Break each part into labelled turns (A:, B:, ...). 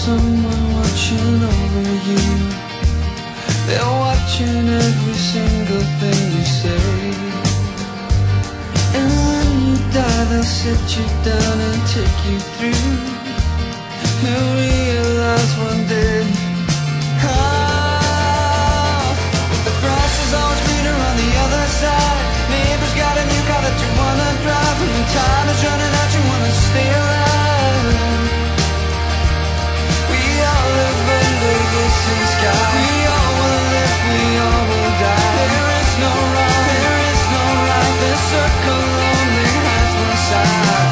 A: someone watching over you. They're watching every single thing you say. And when you die, they'll sit you down and take you through. You'll realize one day, the grass is always greener on the other side. Neighbor's got a new car that you wanna drive. When your time is running out, you wanna stay alive. We all live under the same sky. We all will live, we all will die. There is no wrong, there is no right. This circle only has one side.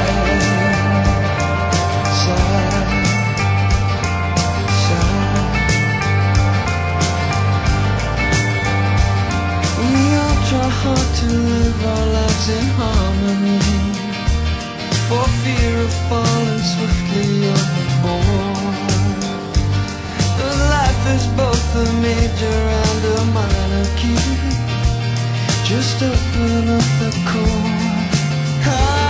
A: Try hard to live our lives in harmony, for fear of falling swiftly overboard. But life is both a major and a minor key. Just open up the chord.